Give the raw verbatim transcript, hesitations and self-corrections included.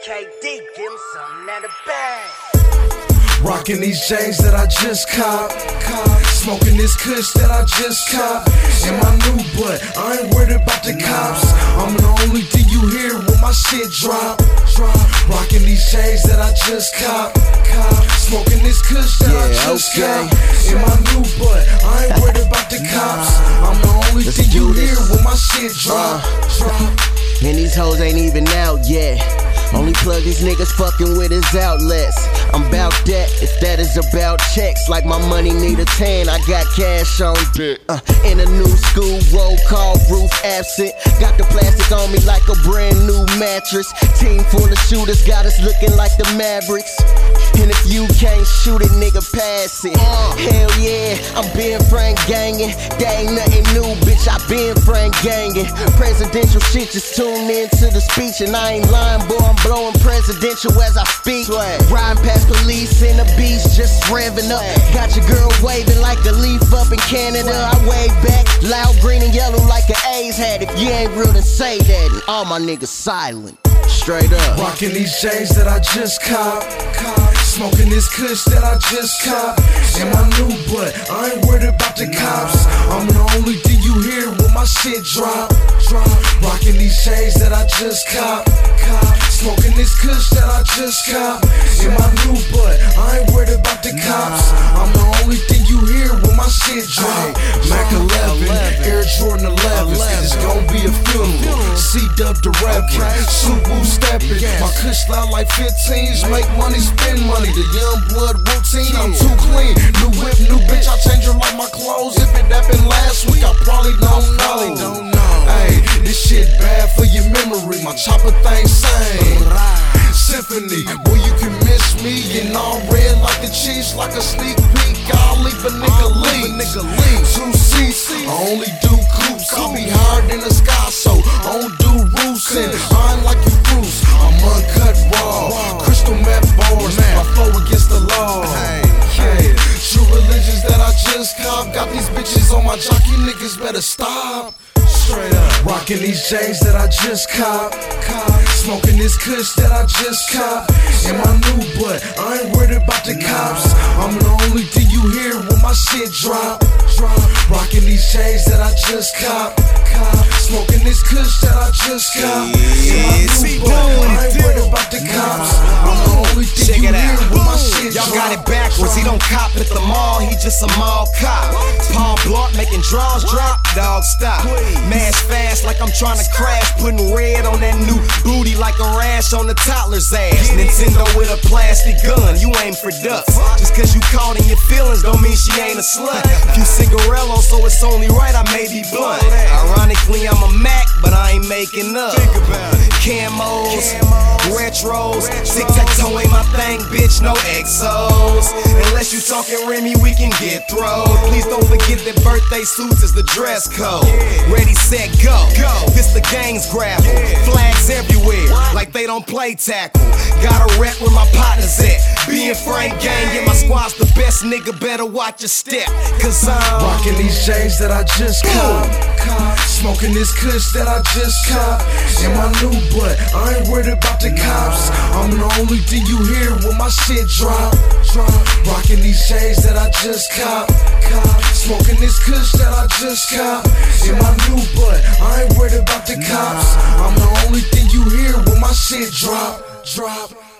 K D, give him something out of bag. Rocking these chains that I just cop, smoking this kush that I just cop. In my new butt, I ain't worried about the cops. I'm the only thing you hear when my shit drop. Rocking these chains that I just cop, smoking this kush that yeah, I just okay. cop. In my new butt, I ain't worried about the cops. I'm the only Let's thing you this. hear when my shit drop. drop. And these hoes ain't even out yet. Only plug these niggas fucking with his outlets. I'm bout that, if that is about checks. Like my money need a tan, I got cash on dick. uh, In a new school, roll call, roof absent. Got the plastic on me like a brand new mattress. Team full of shooters, got us looking like the Mavericks. And if you can't shoot it, nigga, pass it. uh, Hell yeah, I'm Ben Frank gangin'. That ain't nothing new, bitch, I been Frank gangin'. Presidential shit, just tune in to the speech. And I ain't lying, boy, I'm blowing presidential as I speak. Riding past police in the beach, just revving up. Got your girl waving like a leaf up in Canada. I wave back, loud green and yellow like an A's hat. If you ain't real, then say that. And all my niggas silent, straight up. Rocking these chains that I just cop, smoking this kush that I just cop. In my new butt, I ain't worried about the cops. I'm the only thing you hear when my shit drop. Rocking these chains that I just cop, smoking this kush that I just cop. In my new butt, I ain't worried about the cops. I'm the only thing you hear when my shit drop. Mac eleven, Air Jordan elevens. It's gon' be a funeral. C-Dub the rapper, Subu steppin'. My kush loud like fifteens. Make money, spend money. The young blood routine, I'm too clean. New whip, new bitch, I change her like my clothes. If it happened last week, I probably don't know. Hey, this shit bad for your memory. My chopper thing sing. Symphony, boy, you can miss me. And all red like the Chiefs, like a sneak peek. I'll leave a nigga leave. Two seats, I only do coops. I'll be higher than the sky, so I don't do roofs. And I ain't like you Bruce, I'm uncut raw. Crystal meth bars, my flow against the law. Hey, true religions that I just cop. Got these bitches on my jock, you niggas better stop. Straight up. Rocking these chains that I just cop, smoking this kush that I just cop. In my new butt, I ain't worried about the cops. I'm the only thing you hear when my shit drop. Rocking these chains that I just cop, smoking this kush that I just cop. In my new butt, I ain't worried about the cops. I'm the only thing you hear when my shit drop. Y'all got it backwards, he don't cop at the mall, he just a mall cop. Paul Blart making draws drop, dog stop. Mash fast like I'm trying to crash, putting red on that new booty like a rash on the toddler's ass. Nintendo with a plastic gun, you aim for ducks. Just cause you caught in your feelings don't mean she ain't a slut. Few cigarellos, so it's only right I may be blunt. Ironically I'm a Mac, but I ain't making up. Camos, retros, tic-tac-toe ain't my thing, bitch, no exos. Unless you talking Remy, we can get thrown. Please don't forget that birthday suits is the dress code. Ready, set, go. This the gang's grapple. Flags everywhere, like they don't play tackle. Gotta rep where my partners at. Being Frank gang, yeah, my squad's the best, nigga, better watch your step. Cause I'm rocking these chains that I just cop, smoking this kush that I just cop. In my new butt, I ain't worried about the cops. I'm the only thing you hear when my shit drop. Rocking these chains that I just cop, smoking this kush that I just cop. In my new butt, I ain't worried about the cops. I'm the only thing you hear when my shit drop. Drop.